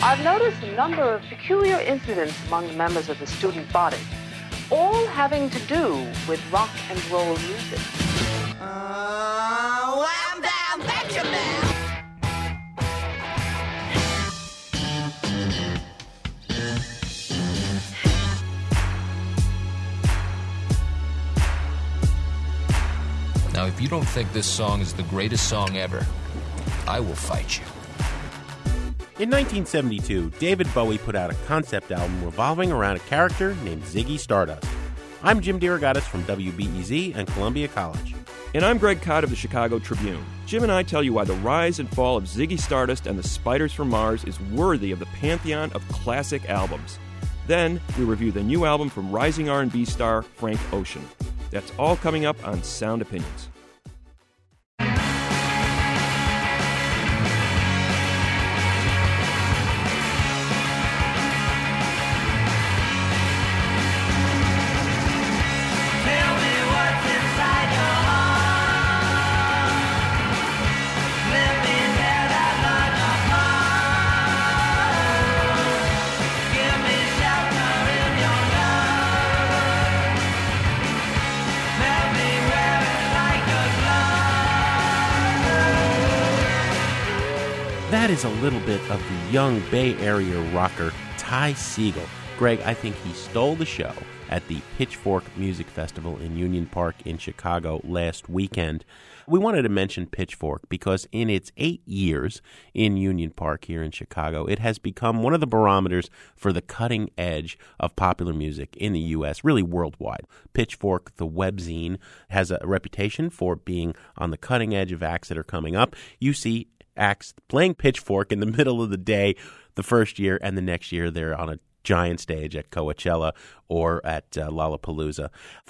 I've noticed a number of peculiar incidents among the members of the student body, all having to do with rock and roll music. I'm down, betcha now. Now, if you don't think this song is the greatest song ever, I will fight you. In 1972, David Bowie put out a concept album revolving around a character named Ziggy Stardust. I'm Jim DeRogatis from WBEZ and Columbia College. And I'm Greg Cott of the Chicago Tribune. Jim and I tell you why the rise and fall of Ziggy Stardust and the Spiders from Mars is worthy of the pantheon of classic albums. Then we review the new album from rising R&B star Frank Ocean. That's all coming up on Sound Opinions. That is a little bit of the young Bay Area rocker Ty Segall. Greg, I think he stole the show at the Pitchfork Music Festival in Union Park in Chicago last weekend. We wanted to mention Pitchfork because in its 8 years in Union Park here in Chicago, it has become one of the barometers for the cutting edge of popular music in the U.S., really worldwide. Pitchfork, the webzine, has a reputation for being on the cutting edge of acts that are coming up. You see acts playing Pitchfork in the middle of the day the first year, and the next year they're on a giant stage at Coachella or at Lollapalooza.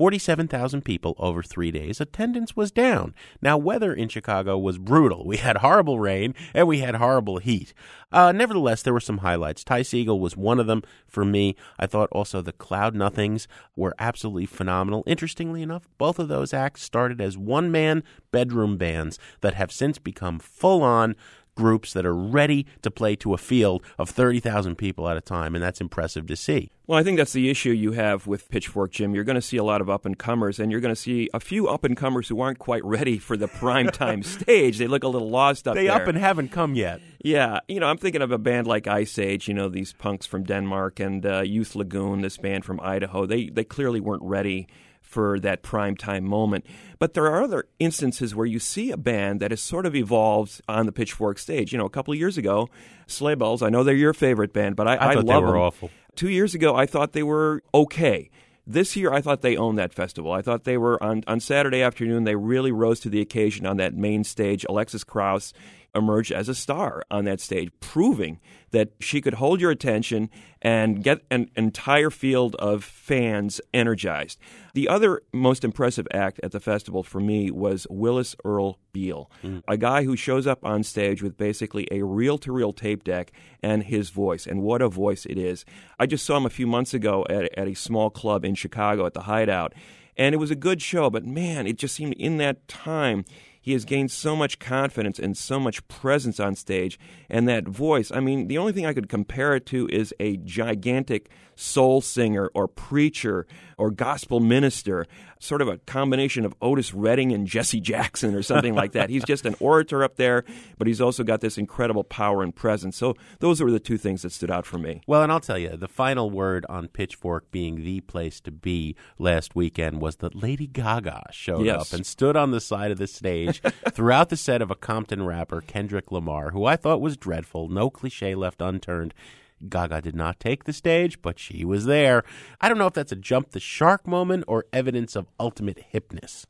47,000 people over 3 days. Attendance was down. Now, weather in Chicago was brutal. We had horrible rain and we had horrible heat. Nevertheless, there were some highlights. Ty Segall was one of them for me. I thought also the Cloud Nothings were absolutely phenomenal. Interestingly enough, both of those acts started as one-man bedroom bands that have since become full-on groups that are ready to play to a field of 30,000 people at a time, and that's impressive to see. Well, I think that's the issue you have with Pitchfork, Jim. You're going to see a lot of up-and-comers, and you're going to see a few up-and-comers who aren't quite ready for the prime-time stage. They look a little lost up there. They up and haven't come yet. Yeah. I'm thinking of a band like Ice Age, these punks from Denmark, and Youth Lagoon, this band from Idaho. They clearly weren't ready for that prime-time moment. But there are other instances where you see a band that has sort of evolved on the Pitchfork stage. A couple of years ago, Sleigh Bells, I know they're your favorite band, but I thought love they were them. Awful. 2 years ago, I thought they were okay. This year, I thought they owned that festival. I thought they were, on Saturday afternoon, they really rose to the occasion on that main stage. Alexis Krauss emerged as a star on that stage, proving that she could hold your attention and get an entire field of fans energized. The other most impressive act at the festival for me was Willis Earl Beal, a guy who shows up on stage with basically a reel-to-reel tape deck and his voice, and what a voice it is. I just saw him a few months ago at a small club in Chicago at the Hideout, and it was a good show, but man, it just seemed in that time he has gained so much confidence and so much presence on stage. And that voice, the only thing I could compare it to is a gigantic soul singer or preacher or gospel minister, sort of a combination of Otis Redding and Jesse Jackson or something like that. He's just an orator up there, but he's also got this incredible power and presence. So those were the two things that stood out for me. Well, and I'll tell you, the final word on Pitchfork being the place to be last weekend was that Lady Gaga showed up and stood on the side of the stage throughout the set of a Compton rapper, Kendrick Lamar, who I thought was dreadful. No cliche left unturned. Gaga did not take the stage, but she was there. I don't know if that's a jump the shark moment or evidence of ultimate hipness.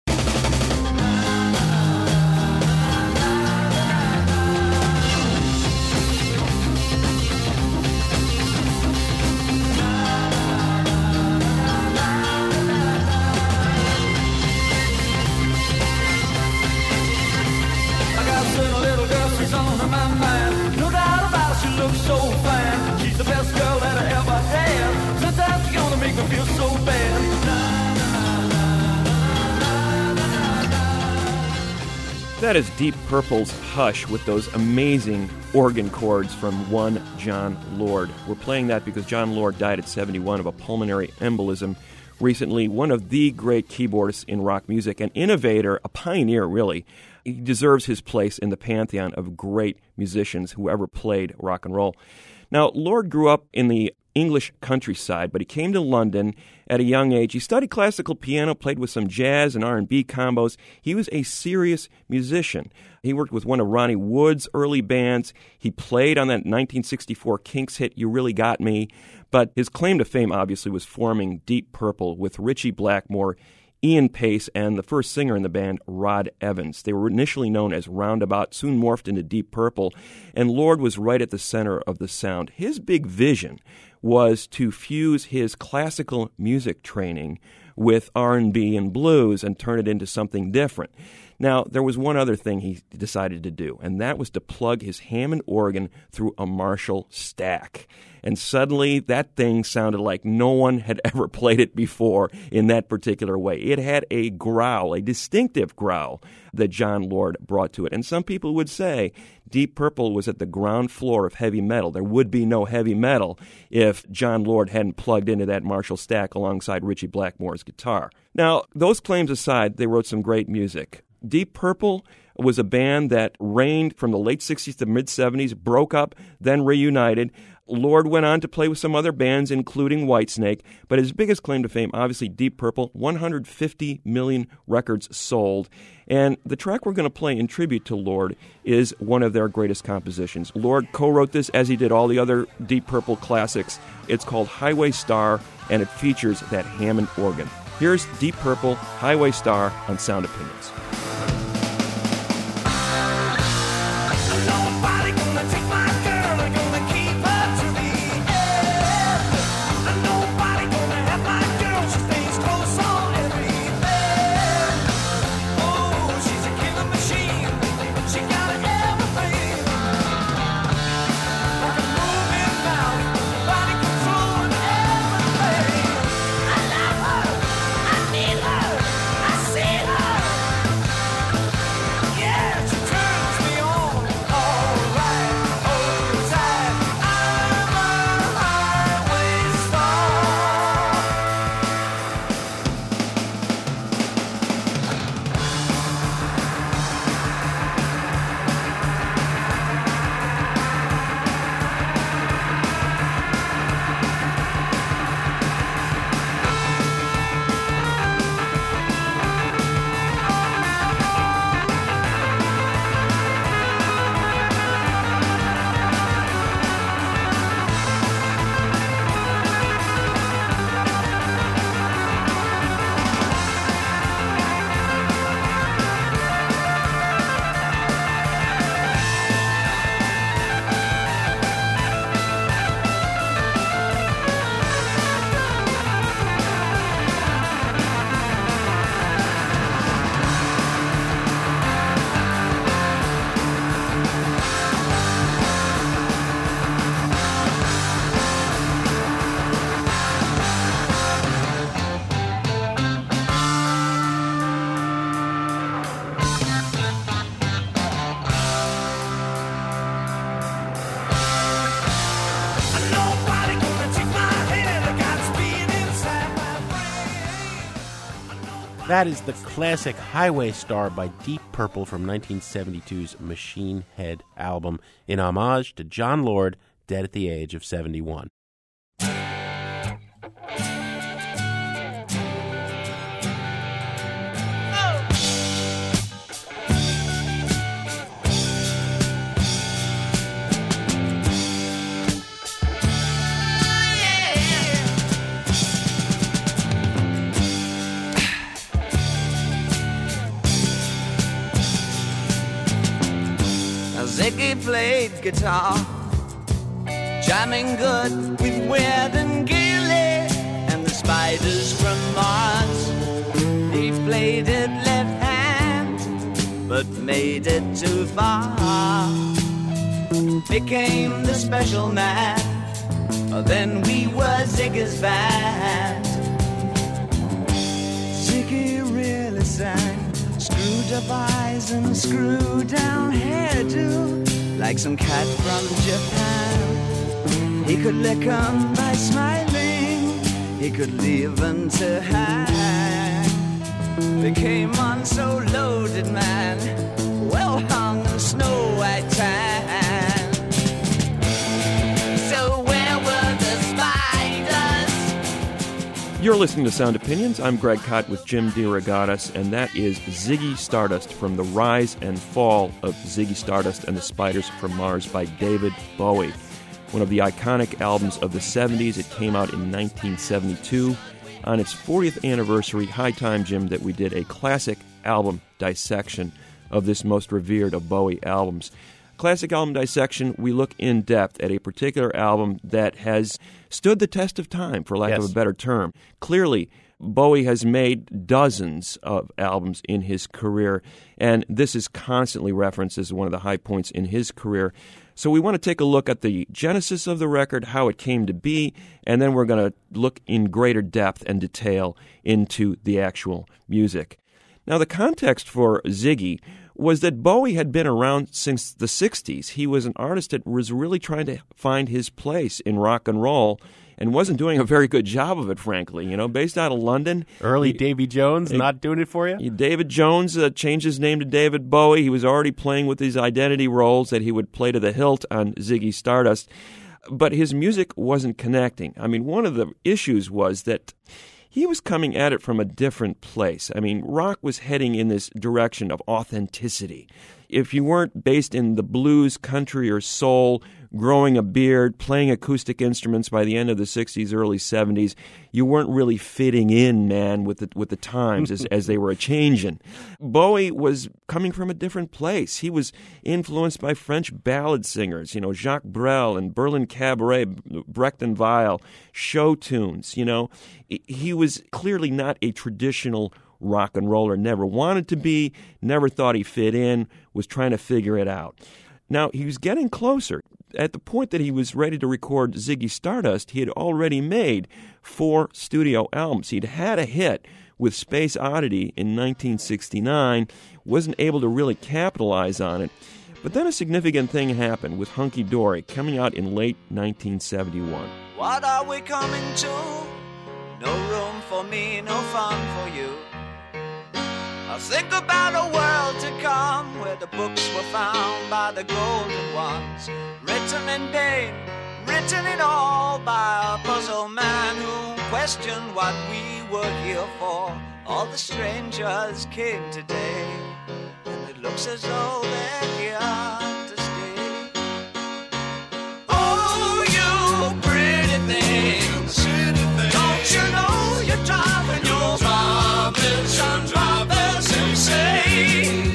So fine, she's the best girl that I ever had. Sometimes she's gonna make me feel so bad. That is Deep Purple's Hush with those amazing organ chords from one Jon Lord. We're playing that because Jon Lord died at 71 of a pulmonary embolism recently. One of the great keyboardists in rock music, an innovator, a pioneer really. He deserves his place in the pantheon of great musicians who ever played rock and roll. Now, Lord grew up in the English countryside, but he came to London at a young age. He studied classical piano, played with some jazz and R&B combos. He was a serious musician. He worked with one of Ronnie Wood's early bands. He played on that 1964 Kinks hit, You Really Got Me. But his claim to fame, obviously, was forming Deep Purple with Ritchie Blackmore, Ian Pace, and the first singer in the band, Rod Evans. They were initially known as Roundabout, soon morphed into Deep Purple, and Lord was right at the center of the sound. His big vision was to fuse his classical music training with R&B and blues and turn it into something different. Now, there was one other thing he decided to do, and that was to plug his Hammond organ through a Marshall stack. And suddenly, that thing sounded like no one had ever played it before in that particular way. It had a growl, a distinctive growl that Jon Lord brought to it. And some people would say Deep Purple was at the ground floor of heavy metal. There would be no heavy metal if Jon Lord hadn't plugged into that Marshall stack alongside Ritchie Blackmore's guitar. Now, those claims aside, they wrote some great music. Deep Purple was a band that reigned from the late 60s to mid-70s, broke up, then reunited. Lord went on to play with some other bands, including Whitesnake, but his biggest claim to fame, obviously Deep Purple, 150 million records sold. And the track we're going to play in tribute to Lord is one of their greatest compositions. Lord co-wrote this, as he did all the other Deep Purple classics. It's called Highway Star, and it features that Hammond organ. Here's Deep Purple, Highway Star on Sound Opinions. That is the classic Highway Star by Deep Purple from 1972's Machine Head album in homage to Jon Lord, dead at the age of 71. Ziggy played guitar, jamming good with Weird and Gilly and the Spiders from Mars. He played it left hand, but made it too far. Became the special man, then we were Ziggy's band. Ziggy really sang, Screwed up eyes and a screw down hairdo, like some cat from Japan. He could lick 'em by smiling, he could leave 'em to hang. Became on so loaded, man, well hung in snow white tan. So where were the spiders? You're listening to Sound Opinions. I'm Greg Kot with Jim DeRogatis, and that is Ziggy Stardust from The Rise and Fall of Ziggy Stardust and the Spiders from Mars by David Bowie. One of the iconic albums of the 70s. It came out in 1972. On its 40th anniversary, high time, Jim, that we did a classic album dissection of this most revered of Bowie albums. Classic album dissection, we look in depth at a particular album that has stood the test of time, for lack of a better term. Clearly, Bowie has made dozens of albums in his career, and this is constantly referenced as one of the high points in his career. So we want to take a look at the genesis of the record, how it came to be, and then we're going to look in greater depth and detail into the actual music. Now, the context for Ziggy was that Bowie had been around since the 60s. He was an artist that was really trying to find his place in rock and roll and wasn't doing a very good job of it, frankly. You know, based out of London. Early Davy Jones not doing it for you? David Jones changed his name to David Bowie. He was already playing with these identity roles that he would play to the hilt on Ziggy Stardust. But his music wasn't connecting. I mean, one of the issues was that he was coming at it from a different place. I mean, rock was heading in this direction of authenticity. If you weren't based in the blues, country, or soul, growing a beard, playing acoustic instruments by the end of the 60s, early 70s, you weren't really fitting in, man, with the times as they were a-changing. Bowie was coming from a different place. He was influenced by French ballad singers, you know, Jacques Brel and Berlin Cabaret, Brecht and Weill, show tunes, you know. He was clearly not a traditional rock and roller, never wanted to be, never thought he fit in, was trying to figure it out. Now, he was getting closer. At the point that he was ready to record Ziggy Stardust, he had already made 4 studio albums. He'd had a hit with Space Oddity in 1969, wasn't able to really capitalize on it. But then a significant thing happened with Hunky Dory, coming out in late 1971. What are we coming to? No room for me, no fun for you. I think about a world to come where the books were found by the golden ones, written in pain, written in all by a puzzle man who questioned what we were here for. All the strangers came today, and it looks as though they're here to stay. Oh, you pretty things, don't you know you're driving your Robinson insane?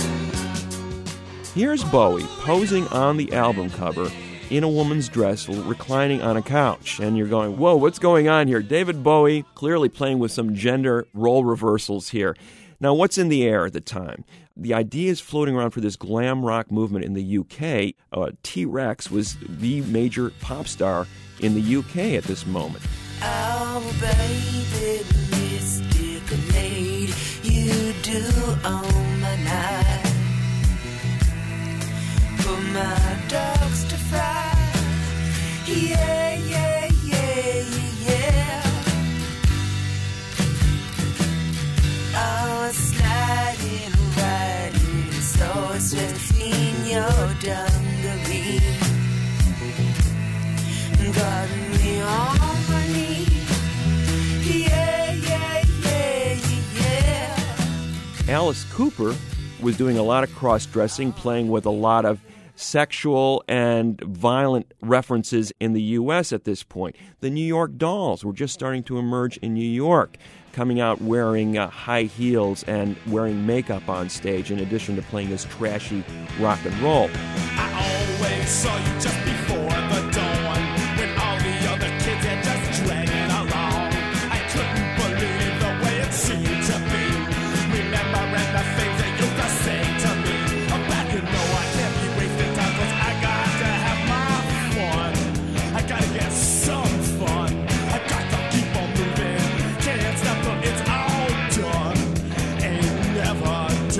Here's Bowie posing on the album cover in a woman's dress, reclining on a couch. And you're going, whoa, what's going on here? David Bowie clearly playing with some gender role reversals here. Now, what's in the air at the time? The idea is floating around for this glam rock movement in the UK. T-Rex was the major pop star in the UK at this moment. Oh, baby, mystic lady, you do own my night. Put my dogs to fry. Yeah, yeah, yeah, yeah. I was sliding right in, so sweat in your dungaree. Got me on my knees. Yeah, yeah, yeah, yeah. Alice Cooper was doing a lot of cross-dressing, playing with a lot of sexual and violent references in the U.S. at this point. The New York Dolls were just starting to emerge in New York, coming out wearing high heels and wearing makeup on stage, in addition to playing this trashy rock and roll. I always saw you just before the dawn, when all the other kids had just dragging along. I couldn't believe the way it seemed to be. Remembering the things that you used to say to me about, you know, I can't be wasting time, 'cause I got to have my fun. I gotta get some fun. I got to keep on moving. Can't stop till it's all done. Ain't never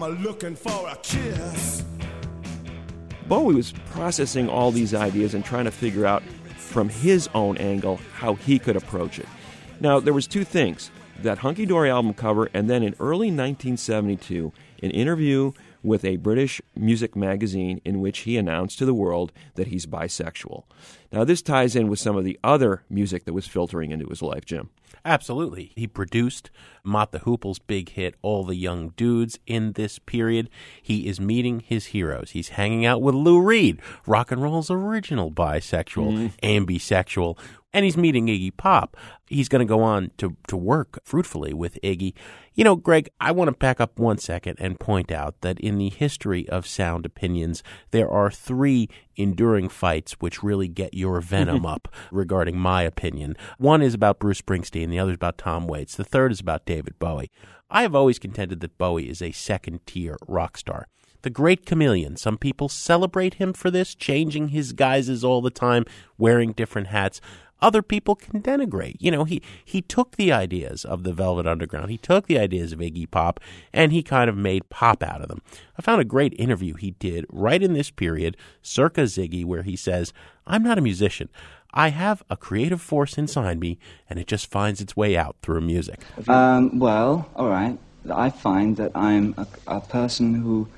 mama looking for a kiss. Bowie was processing all these ideas and trying to figure out from his own angle how he could approach it. Now, there was two things, that Hunky Dory album cover, and then in early 1972, an interview with a British music magazine in which he announced to the world that he's bisexual. Now, this ties in with some of the other music that was filtering into his life, Jim. Absolutely. He produced Mott the Hoople's big hit, All the Young Dudes, in this period. He is meeting his heroes. He's hanging out with Lou Reed, rock and roll's original bisexual, ambisexual, and he's meeting Iggy Pop. He's going to go on to work fruitfully with Iggy. You know, Greg, I want to back up 1 second and point out that in the history of sound opinions, there are three enduring fights which really get your venom up regarding my opinion. One is about Bruce Springsteen, the other is about Tom Waits, the third is about David Bowie. I have always contended that Bowie is a second-tier rock star. The great chameleon. Some people celebrate him for this, changing his guises all the time, wearing different hats. Other people can denigrate. You know, he took the ideas of the Velvet Underground, he took the ideas of Iggy Pop, and he kind of made pop out of them. I found a great interview he did right in this period, circa Ziggy, where he says, "I'm not a musician. I have a creative force inside me, and it just finds its way out through music." Well, all right. I find that I'm a person who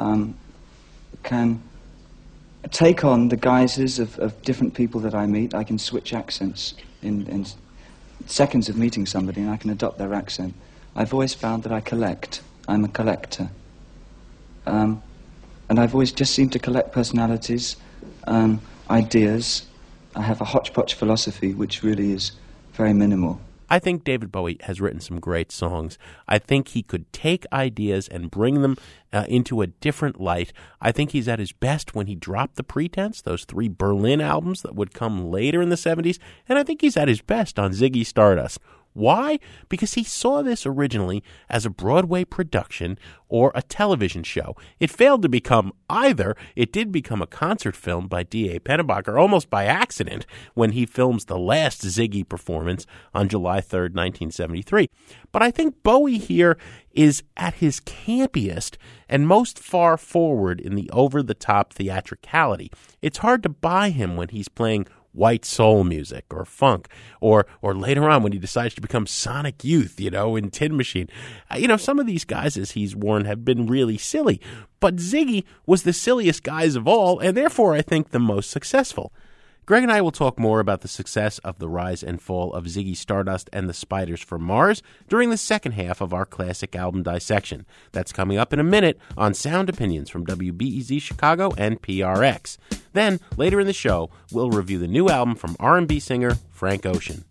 can take on the guises of different people that I meet. I can switch accents in seconds of meeting somebody, and I can adopt their accent. I've always found that I collect. I'm a collector. And I've always just seemed to collect personalities, ideas. I have a hodgepodge philosophy, which really is very minimal. I think David Bowie has written some great songs. I think he could take ideas and bring them into a different light. I think he's at his best when he dropped The Pretense, those 3 Berlin albums that would come later in the 70s, and I think he's at his best on Ziggy Stardust. Why? Because he saw this originally as a Broadway production or a television show. It failed to become either. It did become a concert film by D.A. Pennebaker almost by accident when he films the last Ziggy performance on July 3rd, 1973. But I think Bowie here is at his campiest and most far forward in the over-the-top theatricality. It's hard to buy him when he's playing white soul music or funk, or later on when he decides to become Sonic Youth, in Tin Machine. Some of these guises he's worn have been really silly, but Ziggy was the silliest guise of all, and therefore I think the most successful. Greg and I will talk more about the success of the rise and fall of Ziggy Stardust and the Spiders from Mars during the second half of our classic album dissection. That's coming up in a minute on Sound Opinions from WBEZ Chicago and PRX. Then, later in the show, we'll review the new album from R&B singer Frank Ocean.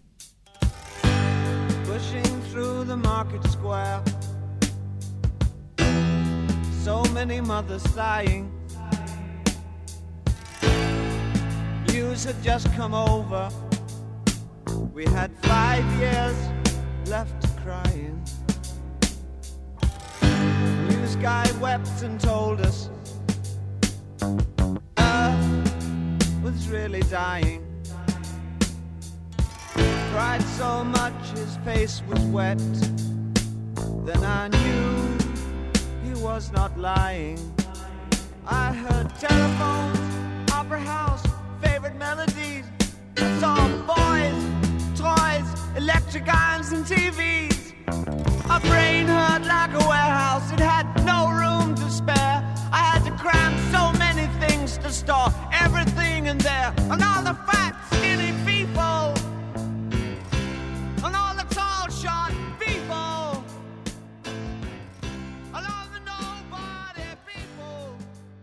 Pushing through the market square, so many mothers sighing. News had just come over. We had 5 years left crying. News guy wept and told us Earth was really dying. Cried so much his face was wet. Then I knew he was not lying. I heard telephones, opera house, favorite melodies. Saw boys, toys, electric irons and TVs. My brain hurt like a warehouse. It had no room to spare. I had to cram so many things to store everything in there. And all the fat, skinny people. And all the tall, short people. And all the nobody people.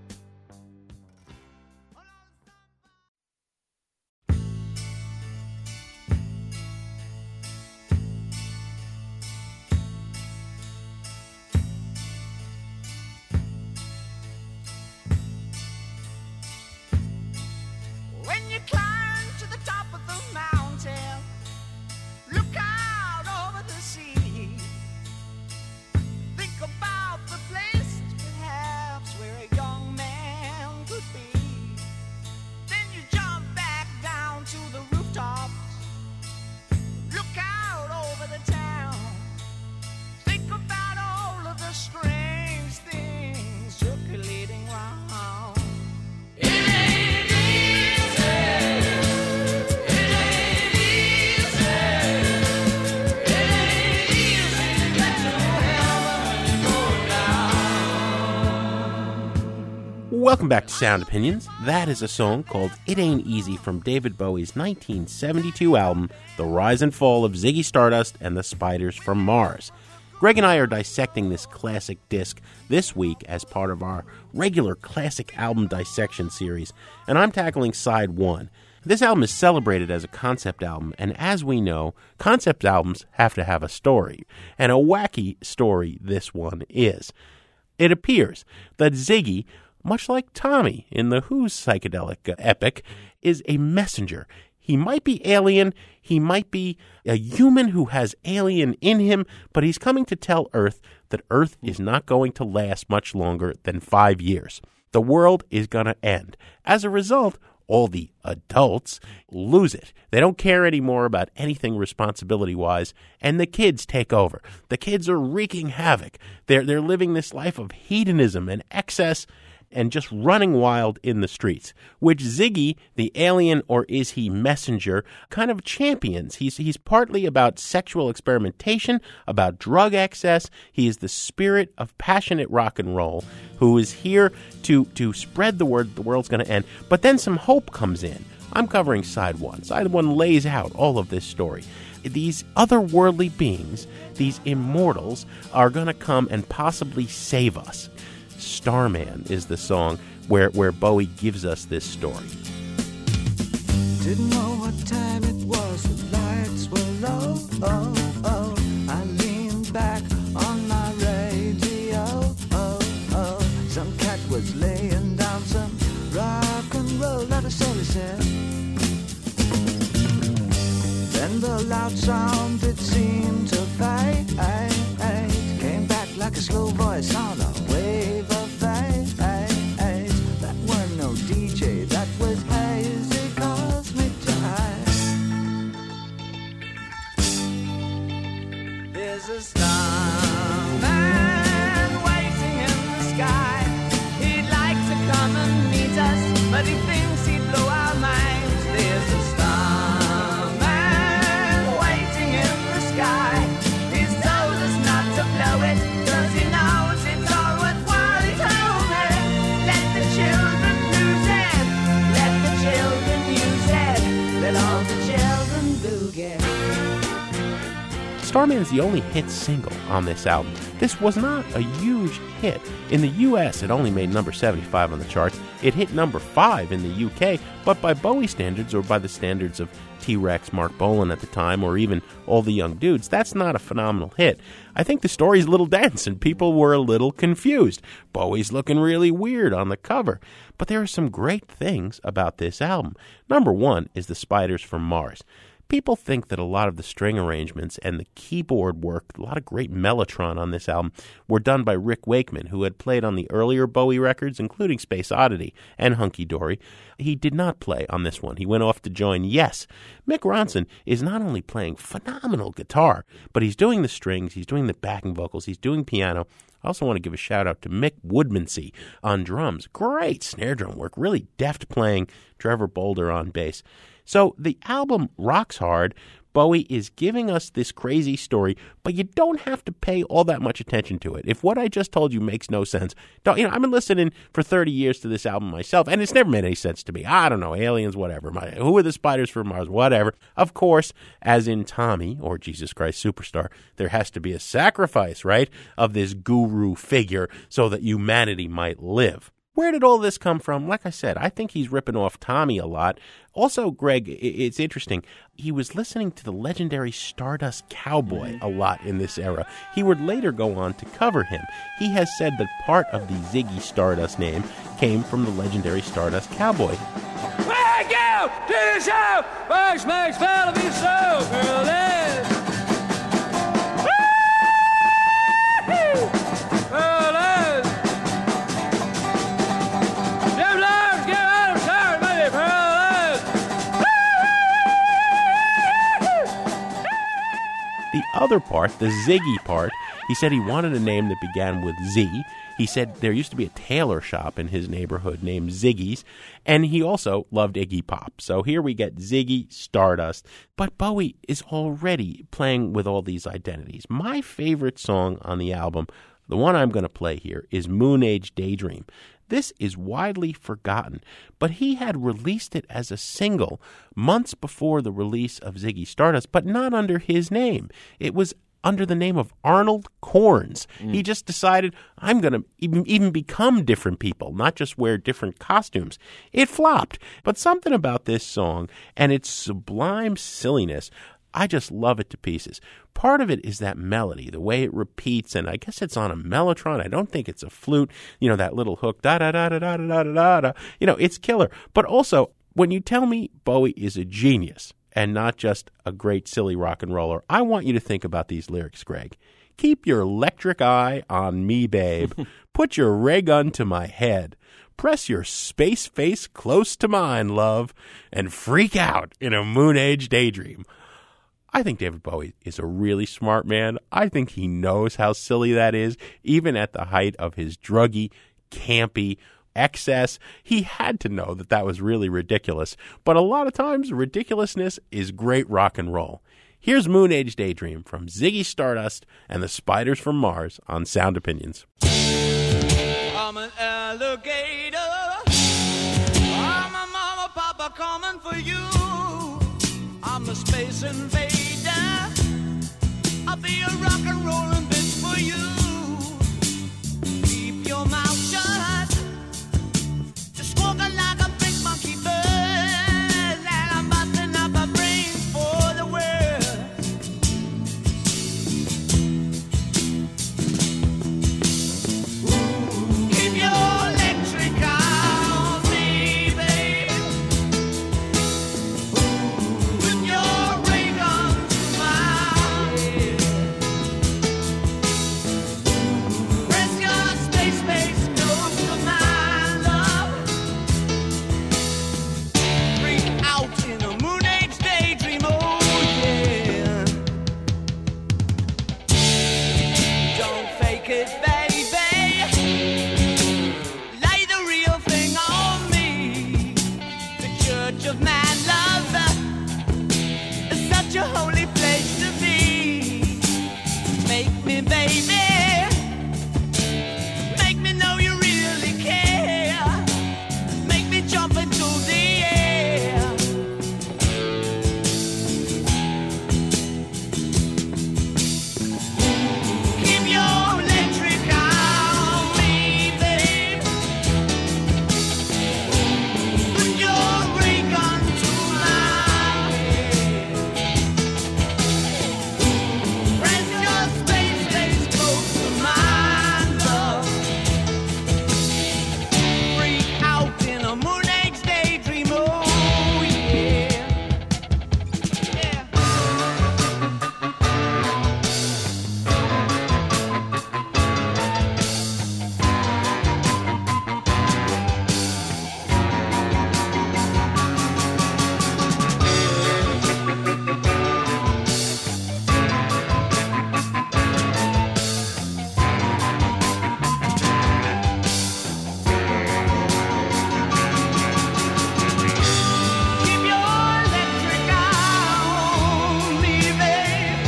When you climb to the top of the mountain, look out over the sea. Think about the place perhaps where a young man could be. Then you jump back down to the rooftops. Look out over the town. Think about all of the strange Welcome back to Sound Opinions. That is a song called It Ain't Easy from David Bowie's 1972 album, The Rise and Fall of Ziggy Stardust and the Spiders from Mars. Greg and I are dissecting this classic disc this week as part of our regular classic album dissection series, and I'm tackling side one. This album is celebrated as a concept album, and as we know, concept albums have to have a story, and a wacky story this one is. It appears that Ziggy, much like Tommy in the Who's psychedelic epic, is a messenger. He might be alien, he might be a human who has alien in him, but he's coming to tell Earth that Earth is not going to last much longer than 5 years. The world is going to end. As a result, all the adults lose it. They don't care anymore about anything responsibility-wise, and the kids take over. The kids are wreaking havoc. They're living this life of hedonism and excess and just running wild in the streets, which Ziggy, the alien or is he messenger, kind of champions. He's partly about sexual experimentation, about drug excess. He is the spirit of passionate rock and roll who is here to spread the word that the world's going to end. But then some hope comes in. I'm covering side one. Side one lays out all of this story. These otherworldly beings, these immortals, are going to come and possibly save us. Starman is the song where Bowie gives us this story. Didn't know what time it was, the lights were low. Oh, oh. I leaned back on my radio. Oh, oh. Some cat was laying down some rock and roll, that is all he said. Then the loud sound, it seemed to fade. Came back like a slow voice on a wave of fate. That weren't no DJ, that was hazy cosmic jive. There's a starman waiting in the sky. He'd like to come and meet us, but he thinks he'd blow our minds. There's a starman waiting in the sky. He's told us not to blow it, 'cause he knows it's all worthwhile. He told me, let the children lose it, let the children use it, let all the children boogie. Starman's the only hit single on this album. This was not a huge hit. In the US, it only made number 75 on the charts. It hit number 5 in the UK, but by Bowie standards, or by the standards of T-Rex, Mark Bolan at the time, or even All the Young Dudes, that's not a phenomenal hit. I think the story's a little dense, and people were a little confused. Bowie's looking really weird on the cover. But there are some great things about this album. Number one is the Spiders from Mars. People think that a lot of the string arrangements and the keyboard work, a lot of great mellotron on this album, were done by Rick Wakeman, who had played on the earlier Bowie records, including Space Oddity and Hunky Dory. He did not play on this one. He went off to join Yes. Mick Ronson is not only playing phenomenal guitar, but he's doing the strings, he's doing the backing vocals, he's doing piano. I also want to give a shout-out to Mick Woodmansey on drums. Great snare drum work, really deft playing. Trevor Boulder on bass. So the album rocks hard. Bowie is giving us this crazy story, but you don't have to pay all that much attention to it. If what I just told you makes no sense, I've been listening for 30 years to this album myself, and it's never made any sense to me. I don't know, aliens, whatever. Who are the Spiders from Mars, whatever. Of course, as in Tommy, or Jesus Christ Superstar, there has to be a sacrifice, right, of this guru figure so that humanity might live. Where did all this come from? Like I said, I think he's ripping off Tommy a lot. Also, Greg, it's interesting. He was listening to the legendary Stardust Cowboy a lot in this era. He would later go on to cover him. He has said that part of the Ziggy Stardust name came from the legendary Stardust Cowboy. Thank you to the show! First makes fell be so, girl. The other part, the Ziggy part, he said he wanted a name that began with Z. He said there used to be a tailor shop in his neighborhood named Ziggy's, and he also loved Iggy Pop. So here we get Ziggy Stardust. But Bowie is already playing with all these identities. My favorite song on the album, the one I'm going to play here, is Moon Age Daydream. This is widely forgotten, but he had released it as a single months before the release of Ziggy Stardust, but not under his name. It was under the name of Arnold Corns. He just decided, I'm going to even become different people, not just wear different costumes. It flopped. But something about this song and its sublime silliness, I just love it to pieces. Part of it is that melody, the way it repeats, and I guess it's on a mellotron. I don't think it's a flute. You know, that little hook, da-da-da-da-da-da-da-da. You know, it's killer. But also, when you tell me Bowie is a genius and not just a great silly rock and roller, I want you to think about these lyrics, Greg. Keep your electric eye on me, babe. Put your ray gun to my head. Press your space face close to mine, love, and freak out in a moon age daydream. I think David Bowie is a really smart man. I think he knows how silly that is, even at the height of his druggy, campy excess. He had to know that that was really ridiculous. But a lot of times, ridiculousness is great rock and roll. Here's Moon Age Daydream from Ziggy Stardust and the Spiders from Mars on Sound Opinions. I'm an alligator. I'm a mama, papa coming for you. I'm a space invader. I'll be a rock and rollin' bitch for you. Keep your mouth shut. Just walking like a big monkey bird. And I'm busting up a brain for the world. Keep your electric on me, babe. With your ray gun to my head. Press your space close to my love. Freak out in a moon age daydream, oh yeah. Don't fake it, baby. Lay the real thing on me. The Church of Man Love is such a holy place to be. Make me, baby. Make me know you really care. Make me jump into the air. Keep your electric on me, babe. Put your ray gun to my head. Press your space close to my love. Freak out in a moon age daydream, oh yeah. Yeah. Keep your electric on me, babe.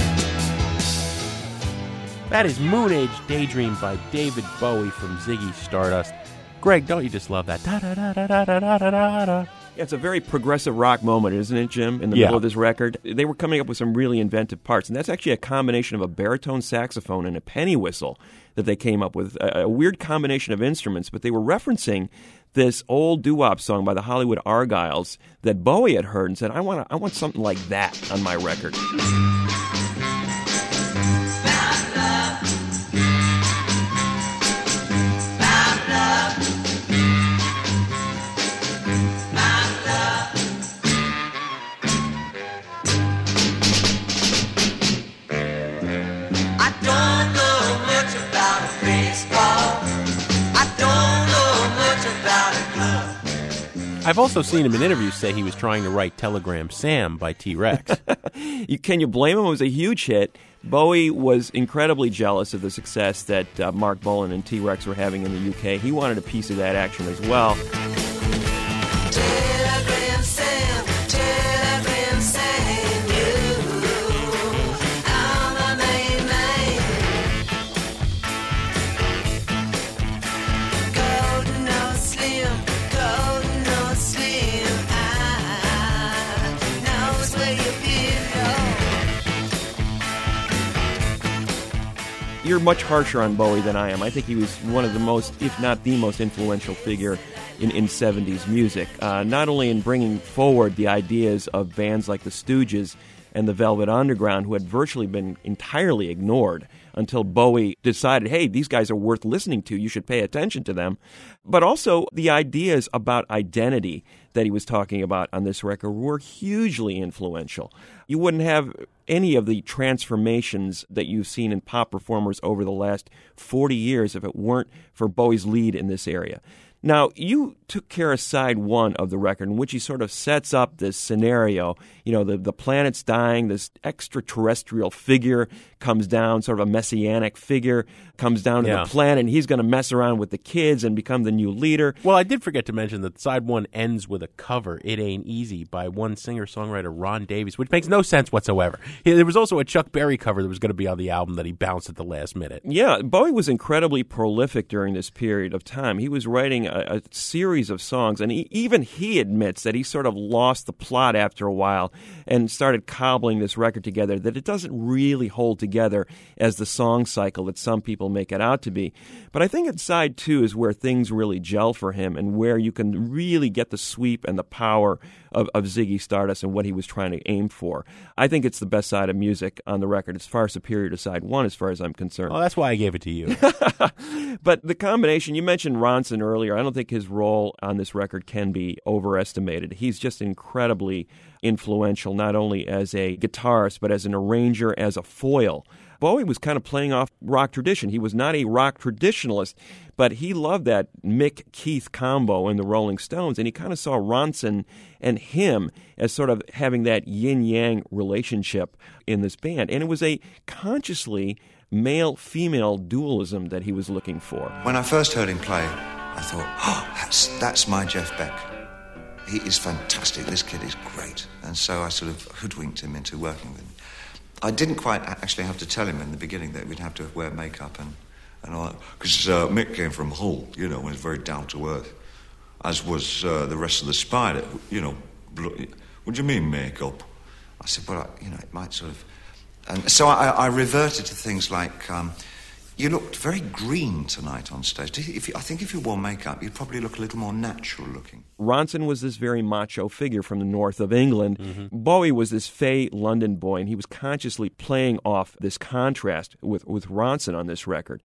That is Moon Age Daydream by David Bowie from Ziggy Stardust. Greg, don't you just love that? Da-da-da-da-da-da-da-da-da. Yeah, it's a very progressive rock moment, isn't it, Jim, in the Yeah. middle of this record? They were coming up with some really inventive parts, and that's actually a combination of a baritone saxophone and a penny whistle that they came up with, a weird combination of instruments, but they were referencing this old doo-wop song by the Hollywood Argyles that Bowie had heard and said, I want something like that on my record. I don't know much about baseball. I don't know much about a club. I've also seen him in interviews say he was trying to write Telegram Sam by T-Rex. Can you blame him? It was a huge hit. Bowie was incredibly jealous of the success that Mark Bolan and T-Rex were having in the UK. He wanted a piece of that action as well. Telegram Sam, you. I'm a main man. Golden nose you're much harsher on Bowie than I am. I think he was one of the most, if not the most influential figure in 70s music, not only in bringing forward the ideas of bands like the Stooges and the Velvet Underground, who had virtually been entirely ignored until Bowie decided, hey, these guys are worth listening to, you should pay attention to them, but also the ideas about identity that he was talking about on this record were hugely influential. You wouldn't have any of the transformations that you've seen in pop performers over the last 40 years if it weren't for Bowie's lead in this area. Now, you took care of side one of the record, in which he sort of sets up this scenario. You know, the planet's dying, this extraterrestrial figure comes down, sort of a messianic figure, comes down to the planet, and he's going to mess around with the kids and become the new leader. Well, I did forget to mention that side one ends with a cover, It Ain't Easy, by one singer-songwriter, Ron Davies, which makes no sense whatsoever. There was also a Chuck Berry cover that was going to be on the album that he bounced at the last minute. Yeah, Bowie was incredibly prolific during this period of time. He was writing a series of songs, and even he admits that he sort of lost the plot after a while and started cobbling this record together, that it doesn't really hold together as the song cycle that some people make it out to be. But I think at side two is where things really gel for him and where you can really get the sweep and the power of Ziggy Stardust and what he was trying to aim for. I think it's the best side of music on the record. It's far superior to side one as far as I'm concerned. Well, that's why I gave it to you. But the combination, you mentioned Ronson earlier. I don't think his role on this record can be overestimated. He's just incredibly influential, not only as a guitarist, but as an arranger, as a foil. Bowie was kind of playing off rock tradition. He was not a rock traditionalist, but he loved that Mick-Keith combo in the Rolling Stones, and he kind of saw Ronson and him as sort of having that yin-yang relationship in this band. And it was a consciously male-female dualism that he was looking for. When I first heard him play, I thought, oh, that's my Jeff Beck. He is fantastic. This kid is great. And so I sort of hoodwinked him into working with him. I didn't quite actually have to tell him in the beginning that we'd have to wear makeup and all that. Because Mick came from Hull, you know, and was very down to earth, as was the rest of the Spider, you know. What do you mean makeup? I said, well, it might sort of... And so I reverted to things like... you looked very green tonight on stage. I think if you wore makeup, you'd probably look a little more natural looking. Ronson was this very macho figure from the north of England. Mm-hmm. Bowie was this fey London boy, and he was consciously playing off this contrast with Ronson on this record.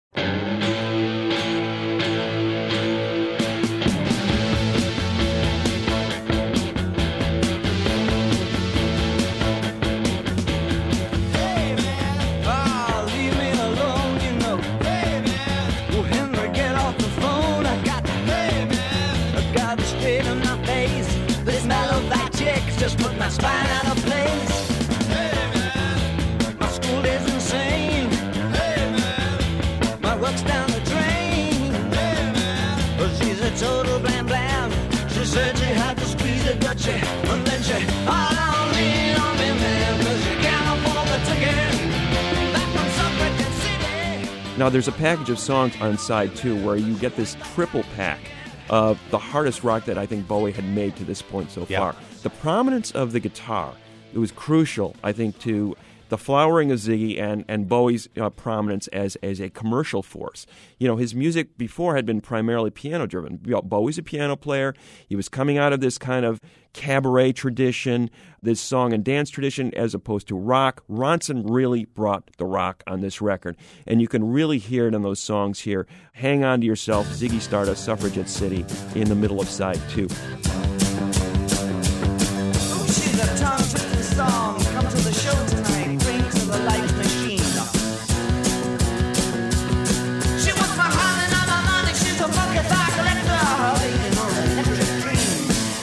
Just put my spine out of place. Hey man, my school is insane. Hey man, my work's down the drain. Hey man, well, she's a total blam blam. She said she had to squeeze it, but and then she all on me, man, 'cause you can't afford the ticket. Back from Suffragette City. Now, there's a package of songs on side two where you get this triple pack of the hardest rock that I think Bowie had made to this point so far. The prominence of the guitar, it was crucial, I think, to the flowering of Ziggy and Bowie's prominence as a commercial force. You know, his music before had been primarily piano-driven. Bowie's a piano player. He was coming out of this kind of cabaret tradition, this song and dance tradition, as opposed to rock. Ronson really brought the rock on this record, and you can really hear it in those songs here. Hang On to Yourself, Ziggy Stardust, Suffragette City, in the middle of side two. She's a tongue-twisting song. Come to the show tonight. Rings of the light machine. She wants my heart and all my money. She's a funky fire collector. Waiting on an electric dream.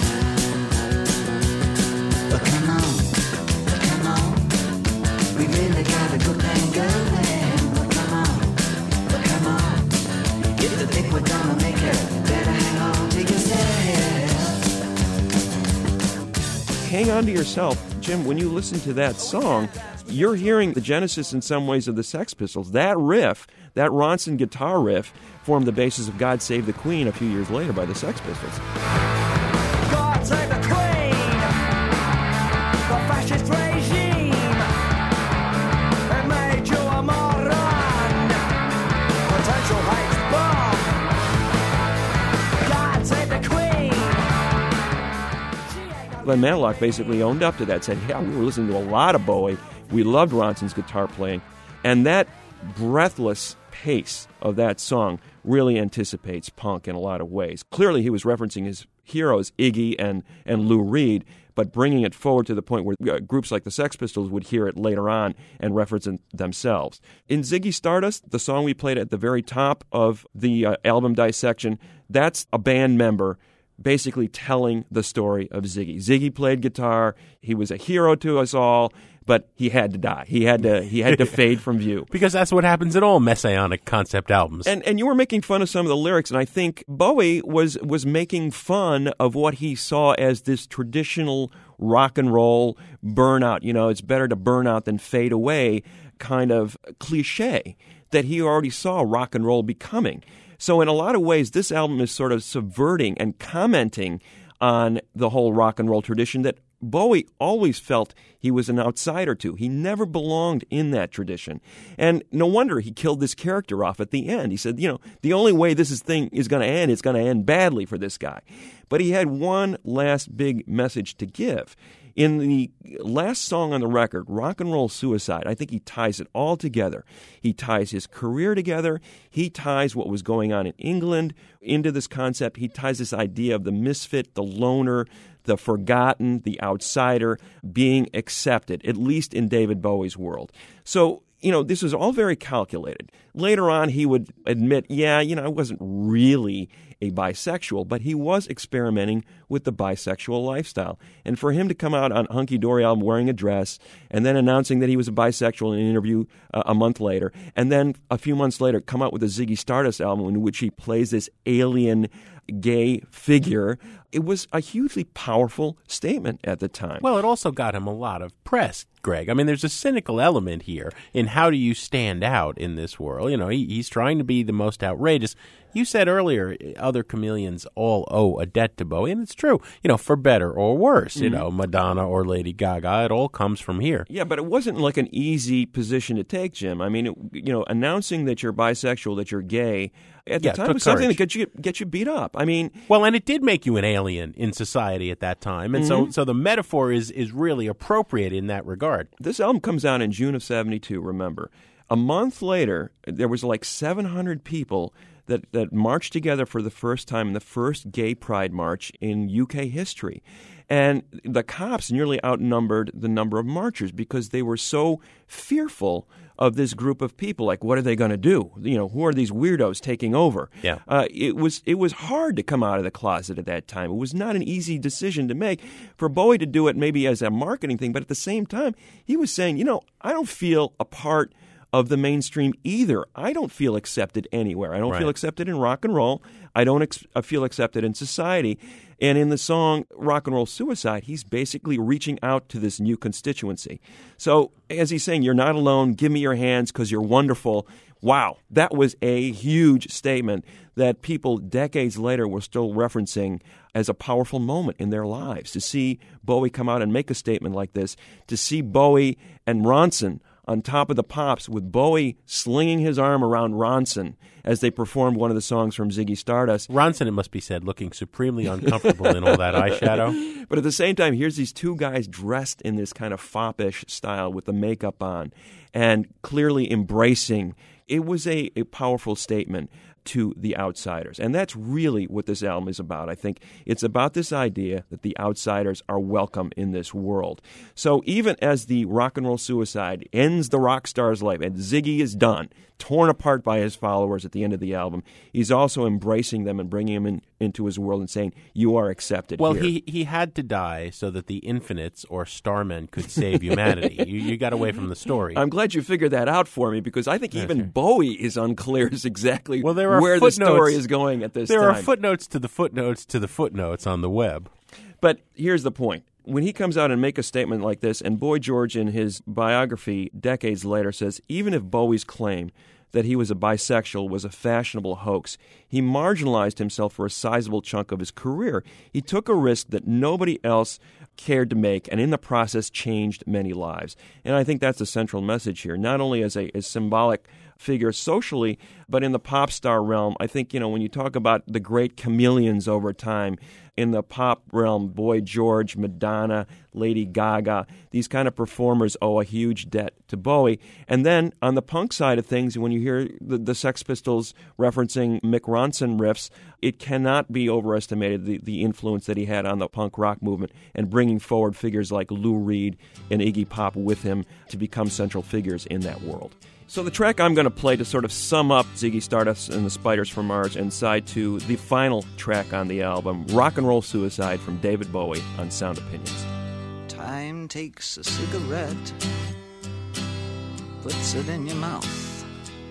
But come on. We really got a good thing going. But come on. If you think we're gonna make it, better hang on to yourself. Hang On to Yourself. Jim, when you listen to that song, you're hearing the genesis in some ways of the Sex Pistols. That riff, that Ronson guitar riff, formed the basis of God Save the Queen a few years later by the Sex Pistols. God save the Queen, the fascist regime, it made you a moron. Glenn Matlock basically owned up to that, said, yeah, we were listening to a lot of Bowie. We loved Ronson's guitar playing. And that breathless pace of that song really anticipates punk in a lot of ways. Clearly, he was referencing his heroes, Iggy and Lou Reed, but bringing it forward to the point where groups like the Sex Pistols would hear it later on and reference it themselves. In Ziggy Stardust, the song we played at the very top of the album dissection, that's a band member basically telling the story of Ziggy. Ziggy played guitar. He was a hero to us all, but he had to die. He had to fade from view. Because that's what happens in all messianic concept albums. And you were making fun of some of the lyrics, and I think Bowie was making fun of what he saw as this traditional rock and roll burnout. You know, it's better to burn out than fade away kind of cliche that he already saw rock and roll becoming. So in a lot of ways, this album is sort of subverting and commenting on the whole rock and roll tradition that Bowie always felt he was an outsider to. He never belonged in that tradition. And no wonder he killed this character off at the end. He said, you know, the only way this thing is going to end, it's going to end badly for this guy. But he had one last big message to give. In the last song on the record, Rock and Roll Suicide, I think he ties it all together. He ties his career together. He ties what was going on in England into this concept. He ties this idea of the misfit, the loner, the forgotten, the outsider being accepted, at least in David Bowie's world. So, you know, this was all very calculated. Later on, he would admit, yeah, you know, I wasn't really a bisexual, but he was experimenting with the bisexual lifestyle. And for him to come out on Hunky Dory album wearing a dress and then announcing that he was a bisexual in an interview a month later, and then a few months later come out with a Ziggy Stardust album in which he plays this alien gay figure, it was a hugely powerful statement at the time. Well, it also got him a lot of press, Greg. I mean, there's a cynical element here in how do you stand out in this world. You know, he's trying to be the most outrageous. You said earlier other chameleons all owe a debt to Bowie, and it's true, you know, for better or worse. You know, Madonna or Lady Gaga, it all comes from here. Yeah, but it wasn't like an easy position to take, Jim. I mean, you know, announcing that you're bisexual, that you're gay, at the time was something that gets you beat up. I mean, well, and it did make you an alien in society at that time, and so the metaphor is really appropriate in that regard. This album comes out in June of '72. Remember, a month later, there was like 700 people that marched together for the first time in the first gay pride march in UK history. And the cops nearly outnumbered the number of marchers because they were so fearful of this group of people. Like, what are they going to do? You know, who are these weirdos taking over? Yeah. It was hard to come out of the closet at that time. It was not an easy decision to make. For Bowie to do it maybe as a marketing thing, but at the same time, he was saying, you know, I don't feel a part of the mainstream either. I don't feel accepted anywhere. I don't feel accepted in rock and roll. I don't feel accepted in society. And in the song Rock and Roll Suicide, he's basically reaching out to this new constituency. So as he's saying, you're not alone, give me your hands because you're wonderful. Wow, that was a huge statement that people decades later were still referencing as a powerful moment in their lives. To see Bowie come out and make a statement like this, to see Bowie and Ronson on top of the Pops with Bowie slinging his arm around Ronson as they performed one of the songs from Ziggy Stardust. Ronson, it must be said, looking supremely uncomfortable in all that eyeshadow. But at the same time, here's these two guys dressed in this kind of foppish style with the makeup on and clearly embracing. It was a powerful statement to the outsiders. And that's really what this album is about. I think it's about this idea that the outsiders are welcome in this world. So even as the Rock and Roll Suicide ends the rock star's life and Ziggy is done, torn apart by his followers at the end of the album, he's also embracing them and bringing them into his world and saying, you are accepted here. Well, he had to die so that the Infinites or Starmen could save humanity. you got away from the story. I'm glad you figured that out for me because I think even Bowie is unclear as exactly well, there are where the story is going at this time. There are footnotes to the footnotes to the footnotes on the web. But here's the point. When he comes out and make a statement like this, and Boy George in his biography decades later says, even if Bowie's claim that he was a bisexual was a fashionable hoax, he marginalized himself for a sizable chunk of his career. He took a risk that nobody else cared to make, and in the process changed many lives. And I think that's the central message here, not only as a symbolic figure socially, But in the pop star realm, I think, when you talk about the great chameleons over time, in the pop realm, Boy George, Madonna, Lady Gaga, these kind of performers owe a huge debt to Bowie. And then on the punk side of things, when you hear the Sex Pistols referencing Mick Ronson riffs, it cannot be overestimated the influence that he had on the punk rock movement and bringing forward figures like Lou Reed and Iggy Pop with him to become central figures in that world. So the track I'm going to play to sort of sum up Ziggy Stardust and the Spiders from Mars and side to the final track on the album, Rock and Roll Suicide from David Bowie on Sound Opinions. Time takes a cigarette, puts it in your mouth.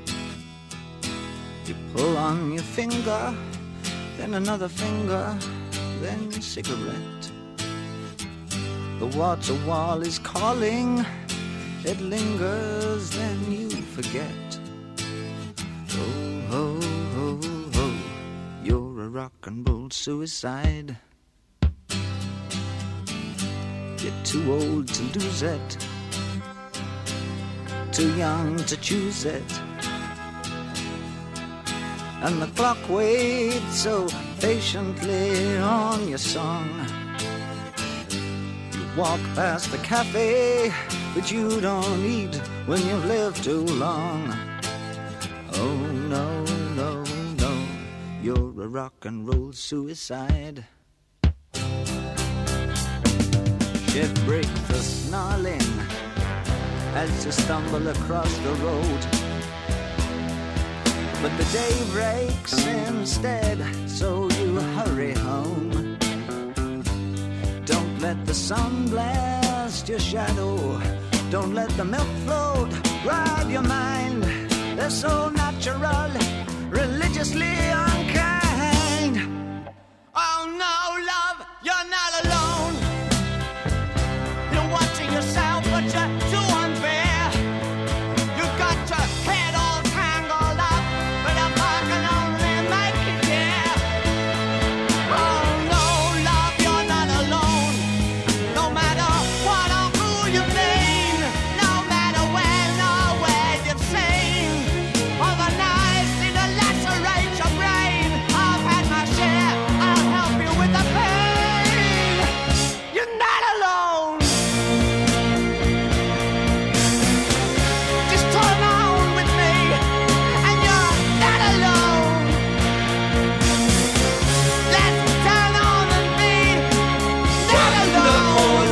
You pull on your finger, then another finger, then a cigarette. The water wall is calling. It lingers, then you forget. Oh, ho, ho, ho, you're a rock and roll suicide. You're too old to lose it, too young to choose it. And the clock waits so patiently on your song. You walk past the cafe, but you don't eat when you've lived too long. Oh no, no, no, you're a rock and roll suicide. Shift break the snarling as you stumble across the road. But the day breaks instead, so you hurry home. Don't let the sun blast your shadow. Don't let the milk float rob your mind. They're so natural, religiously unkind. Oh no, love, you're not alone. You're watching yourself, but you're too unfair. You've got your head all tangled up, but a car can only make it there. Oh no, love, you're not alone. No matter what or who you've been, no matter when or where you've seen, all the knives need to lacerate your brain. I've had my share, I'll help you with the pain. You're not alone. Just turn on with me, and you're not alone. Let's turn on and be not alone.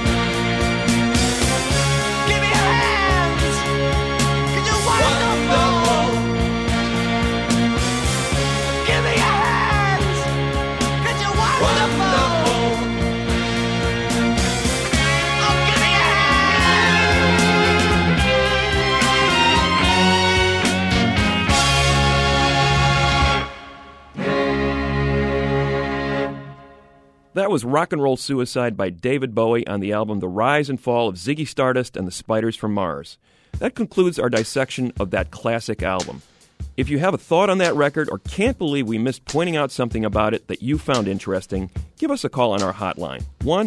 Give me your hands, 'cause you're wonderful. Give me your hands, 'cause you're wonderful. Oh, give me your That was Rock and Roll Suicide by David Bowie on the album The Rise and Fall of Ziggy Stardust and the Spiders from Mars. That concludes our dissection of that classic album. If you have a thought on that record or can't believe we missed pointing out something about it that you found interesting, give us a call on our hotline,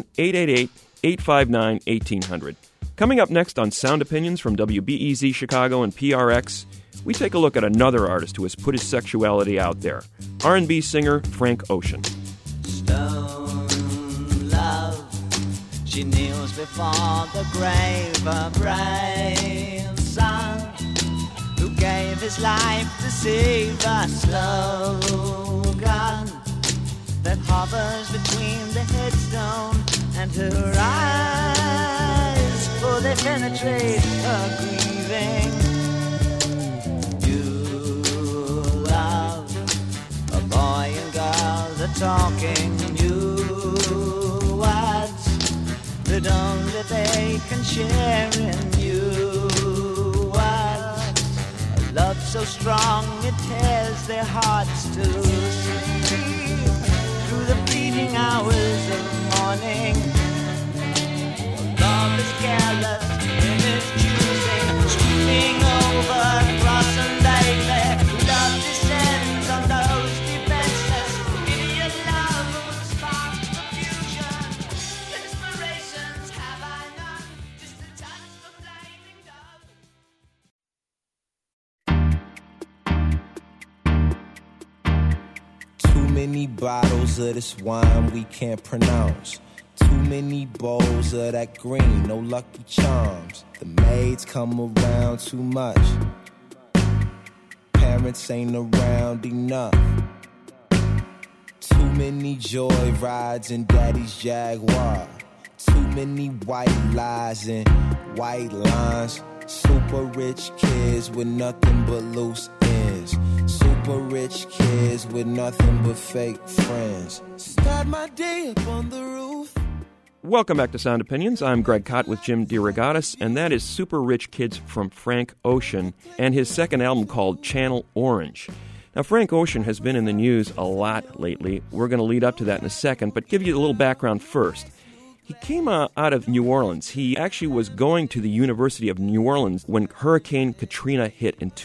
1-888-859-1800. Coming up next on Sound Opinions from WBEZ Chicago and PRX, we take a look at another artist who has put his sexuality out there, R&B singer Frank Ocean. Stone love, she kneels before the grave, a brave son who gave his life to save a slogan that hovers between the headstone and her eyes, for they penetrate her grieving. You love a boy and girl, the talking new words that only they can share in you words. A love so strong it tears their hearts to sleep through the fleeting hours of morning. Love is careless in its choosing, sweeping over cross and lightly. Love descends on those defenseless. Idiot love would spark confusion. Inspirations have I none, just to touch the flaming dove. many bottles of this wine we can't pronounce. Too many bowls of that green, no lucky charms. The maids come around too much. Parents ain't around enough. Too many joy rides in daddy's Jaguar. Too many white lies and white lines. Super rich kids with nothing but loose ends. Super rich kids with nothing but fake friends. Start my day up on the roof. Welcome back to Sound Opinions. I'm Greg Kot with Jim DeRogatis, and that is Super Rich Kids from Frank Ocean and his second album called Channel Orange. Now, Frank Ocean has been in the news a lot lately. We're going to lead up to that in a second, but give you a little background first. He came out of New Orleans. He actually was going to the University of New Orleans when Hurricane Katrina hit in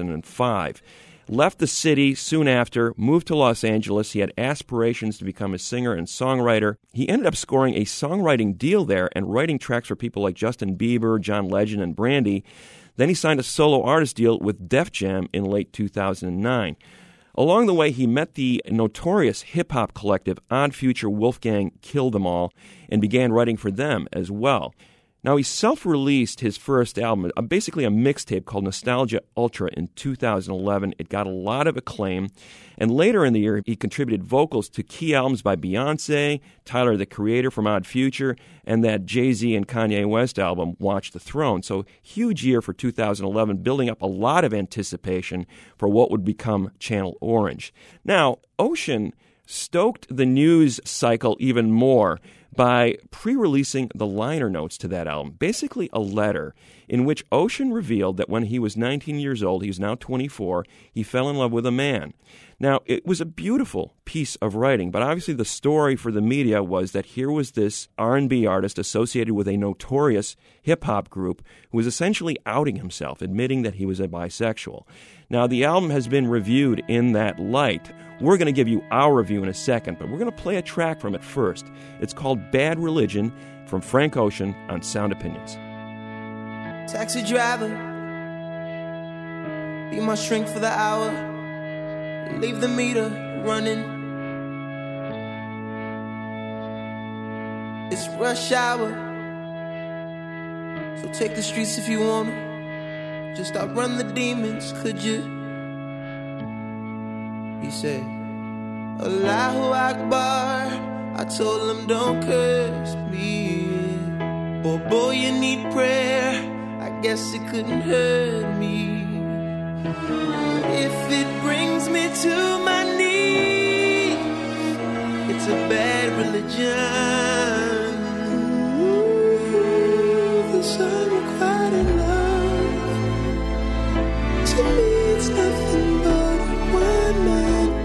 2005. Left the city soon after, moved to Los Angeles. He had aspirations to become a singer and songwriter. He ended up scoring a songwriting deal there and writing tracks for people like Justin Bieber, John Legend, and Brandy. Then he signed a solo artist deal with Def Jam in late 2009. Along the way, he met the notorious hip-hop collective Odd Future Wolfgang Kill Them All and began writing for them as well. Now, he self-released his first album, basically a mixtape called Nostalgia Ultra in 2011. It got a lot of acclaim. And later in the year, he contributed vocals to key albums by Beyonce, Tyler, the Creator from Odd Future, and that Jay-Z and Kanye West album, Watch the Throne. So, huge year for 2011, building up a lot of anticipation for what would become Channel Orange. Now, Ocean stoked the news cycle even more by pre-releasing the liner notes to that album, basically a letter in which Ocean revealed that when he was 19 years old, he was now 24, he fell in love with a man. Now, it was a beautiful piece of writing, but obviously the story for the media was that here was this R&B artist associated with a notorious hip-hop group who was essentially outing himself, admitting that he was a bisexual. Now, the album has been reviewed in that light. We're going to give you our review in a second, but we're going to play a track from it first. It's called Bad Religion from Frank Ocean on Sound Opinions. Taxi driver, be my shrink for the hour. Leave the meter running. It's rush hour, so take the streets if you wanna. Just outrun the demons, could you? He said, Allahu Akbar. I told him don't curse me. Boy, you need prayer. I guess it couldn't hurt me. If it brings me to my knees, it's a bad religion. Ooh, this unrequited love, to me it's nothing but one man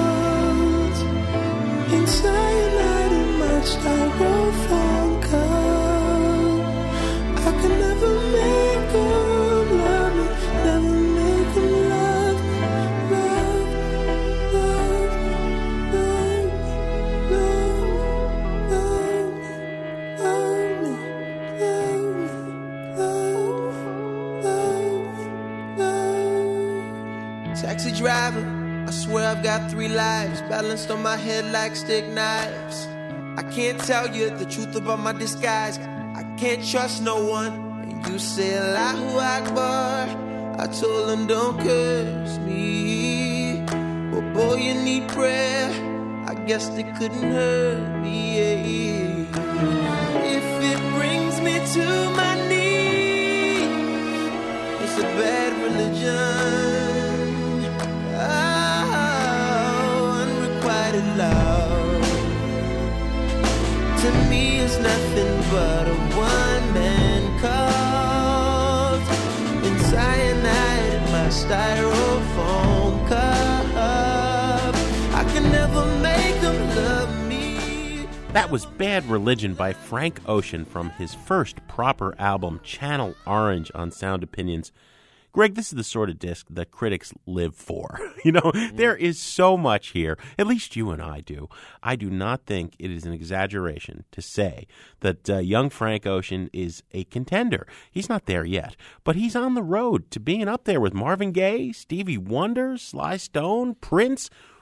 cult. In cyanide in my styrofoam cup, I can never make them love me, never make them love me, Taxi driver, I swear I've got 3 lives balanced on my head like stick knives. I can't tell you the truth about my disguise. I can't trust no one. And you say Allahu Akbar. I told them don't curse me. But boy, you need prayer. I guess they couldn't hurt me. If it brings me to my knees, it's a bad religion. Love to me is nothing but a one-man cult. In cyanide in my styrofoam cup, I can never make them love me. That was Bad Religion by Frank Ocean from his first proper album, Channel Orange, on Sound Opinions. Greg, this is the sort of disc that critics live for. There is so much here. At least you and I do. I do not think it is an exaggeration to say that young Frank Ocean is a contender. He's not there yet, but he's on the road to being up there with Marvin Gaye, Stevie Wonder, Sly Stone, Prince.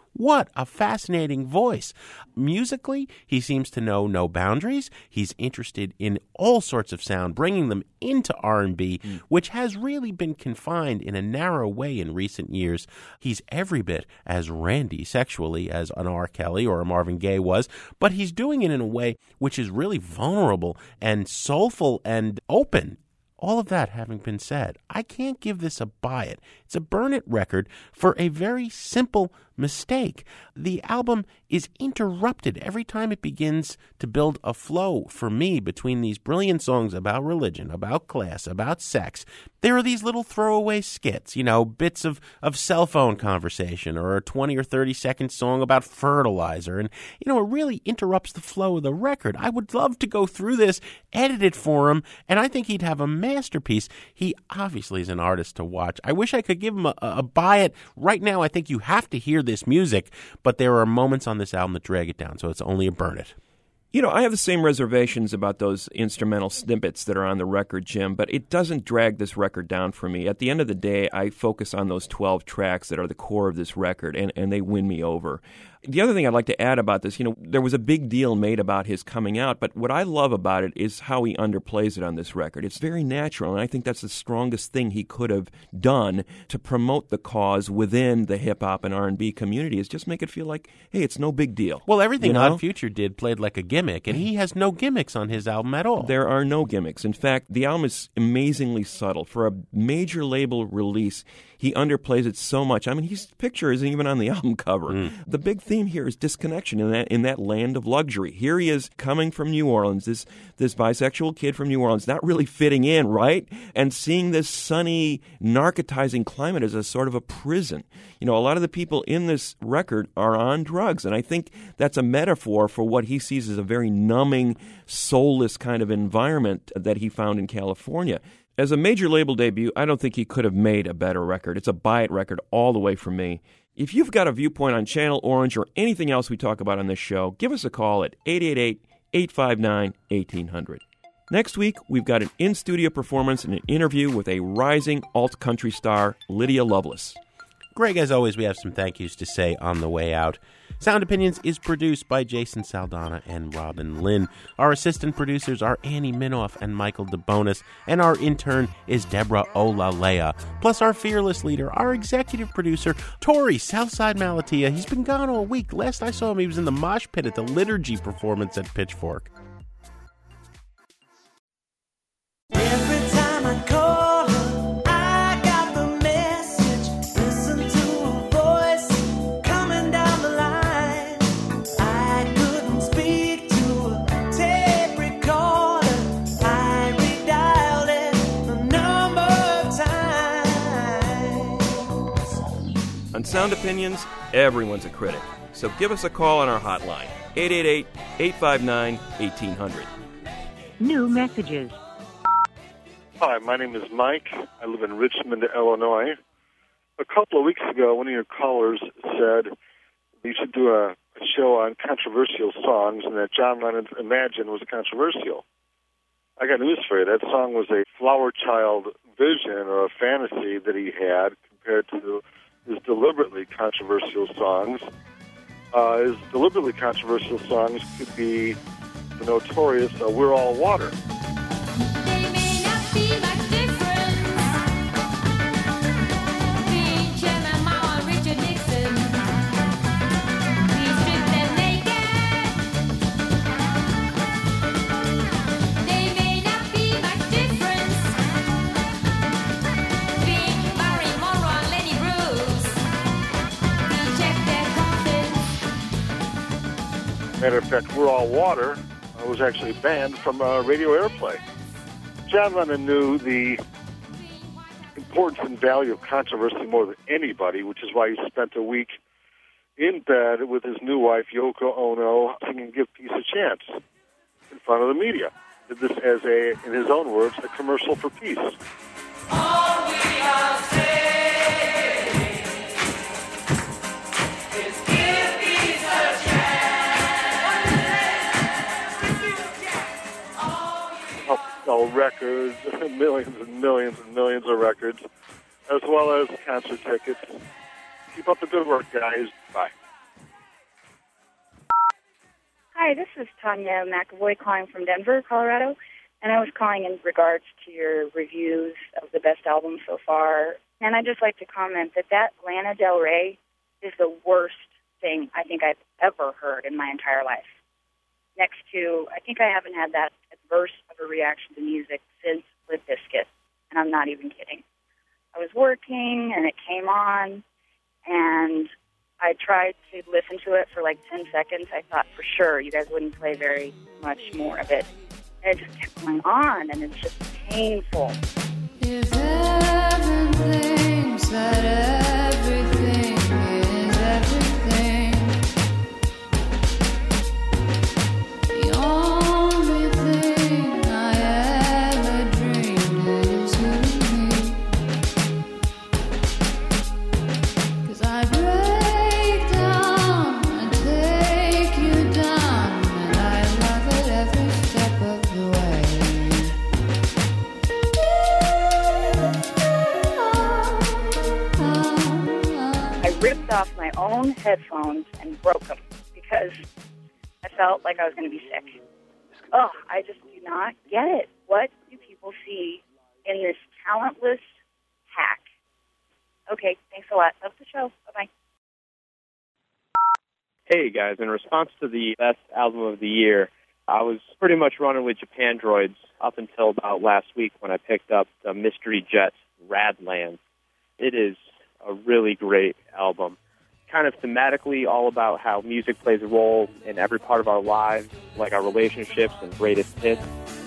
What a fascinating voice. Musically, he seems to know no boundaries. He's interested in all sorts of sound, bringing them into R&B, which has really been confined in a narrow way in recent years. He's every bit as randy sexually as an R. Kelly or a Marvin Gaye was, but he's doing it in a way which is really vulnerable and soulful and open. All of that having been said, I can't give this a buy it. It's a burn it record for a very simple mistake. The album is interrupted every time it begins to build a flow for me between these brilliant songs about religion, about class, about sex. There are these little throwaway skits, bits of cell phone conversation or a 20 or 30-second song about fertilizer. And, it really interrupts the flow of the record. I would love to go through this, edit it for him, and I think he'd have a masterpiece. He obviously is an artist to watch. I wish I could give him a buy it. Right now, I think you have to hear this music, but there are moments on this album that drag it down, so it's only a burn it. I have the same reservations about those instrumental snippets that are on the record, Jim, but it doesn't drag this record down for me. At the end of the day, I focus on those 12 tracks that are the core of this record, and they win me over. The other thing I'd like to add about this, there was a big deal made about his coming out, but what I love about it is how he underplays it on this record. It's very natural, and I think that's the strongest thing he could have done to promote the cause within the hip-hop and R&B community, is just make it feel like, hey, it's no big deal. Well, everything Odd Future did played like a gimmick, and he has no gimmicks on his album at all. There are no gimmicks. In fact, the album is amazingly subtle. For a major label release, he underplays it so much. I mean, his picture isn't even on the album cover. The big theme here is disconnection in that land of luxury. Here he is coming from New Orleans, this bisexual kid from New Orleans, not really fitting in, right? And seeing this sunny, narcotizing climate as a sort of a prison. A lot of the people in this record are on drugs, and I think that's a metaphor for what he sees as a very numbing, soulless kind of environment that he found in California. As a major label debut, I don't think he could have made a better record. It's a buy-it record all the way from me. If you've got a viewpoint on Channel Orange or anything else we talk about on this show, give us a call at 888-859-1800. Next week, we've got an in-studio performance and an interview with a rising alt-country star, Lydia Lovelace. Greg, as always, we have some thank yous to say on the way out. Sound Opinions is produced by Jason Saldana and Robin Lynn. Our assistant producers are Annie Minoff and Michael DeBonis, and our intern is Deborah Olalea. Plus our fearless leader, our executive producer, Tori Southside Malatia. He's been gone all week. Last I saw him, he was in the mosh pit at the Liturgy performance at Pitchfork. Every time I call her, I got the message. Listen to her voice coming down the line. I couldn't speak to a tape recorder. I redialed it a number of times. On Sound Opinions, everyone's a critic. So give us a call on our hotline, 888-859-1800. New messages. Hi, my name is Mike. I live in Richmond, Illinois. A couple of weeks ago, one of your callers said you should do a show on controversial songs and that John Lennon's Imagine was controversial. I got news for you. That song was a flower child vision or a fantasy that he had compared to his deliberately controversial songs. His deliberately controversial songs could be the notorious We're All Water. Matter of fact, We're All Water was actually banned from radio airplay. John Lennon knew the importance and value of controversy more than anybody, which is why he spent a week in bed with his new wife, Yoko Ono, singing Give Peace a Chance in front of the media. Did this as in his own words, a commercial for peace. All we are saying is give peace a Help sell records, millions and millions and millions of records, as well as concert tickets. Keep up the good work, guys. Bye. Hi, this is Tanya McAvoy calling from Denver, Colorado, and I was calling in regards to your reviews of the best album so far. And I'd just like to comment that Lana Del Rey is the worst thing I think I've ever heard in my entire life. Next to, I think I haven't had that adverse of a reaction to music since Limp Bizkit, and I'm not even kidding. I was working, and it came on, and I tried to listen to it for like 10 seconds. I thought for sure you guys wouldn't play very much more of it. And it just kept going on, and it's just painful. If heaven thinks that everything is everything, the only thing I ever dreamed is you and me. 'Cause I break down and take you down, and I love it every step of the way. I ripped off my own headphones and broke them because I felt like I was going to be sick. Oh, I just do not get it. What do people see in this talentless hack? Okay, thanks a lot. Love the show. Bye-bye. Hey, guys. In response to the best album of the year, I was pretty much running with Japan Droids up until about last week when I picked up the Mystery Jet Radland. It is a really great album. Kind of thematically all about how music plays a role in every part of our lives, like our relationships and greatest hits.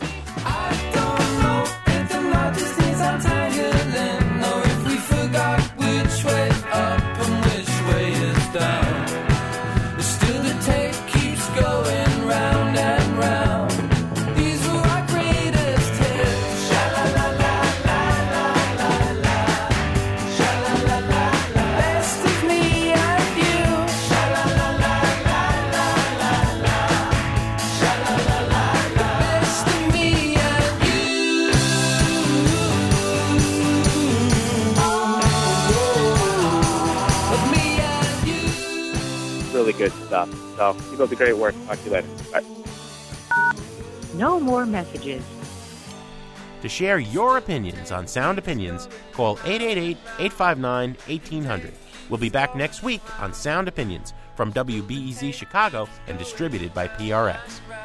Really good stuff. So keep up the great work. Talk to you later. Bye. No more messages. To share your opinions on Sound Opinions, call 888-859-1800. We'll be back next week on Sound Opinions from WBEZ Chicago and distributed by PRX.